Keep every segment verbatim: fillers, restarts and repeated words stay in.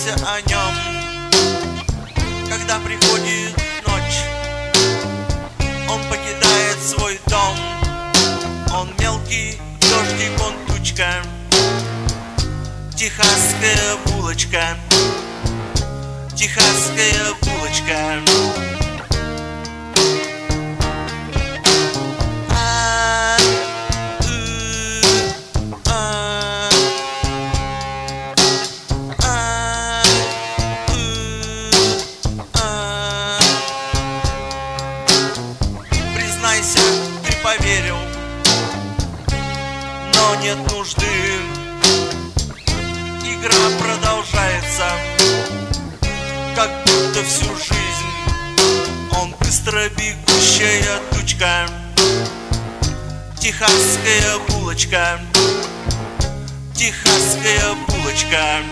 признайся о нем. Когда приходит ночь, он покидает свой дом. Он мелкий дождик, он тучка, техасская булочка, техасская булочка. Признайся, ты поверил, но нет нужды. Игра продолжается, как будто всю жизнь. Он быстро бегущая тучка, техасская булочка, техасская булочка.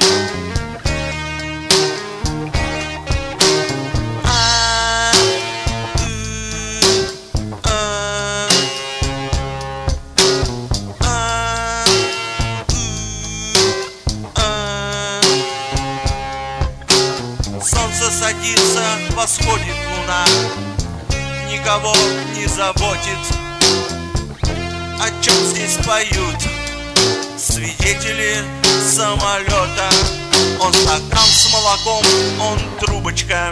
Солнце садится, восходит луна, никого не заботит, о чем здесь поют свидетели самолета. Он стакан с молоком, он трубочка,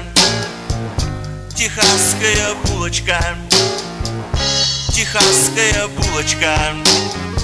техасская булочка, техасская булочка.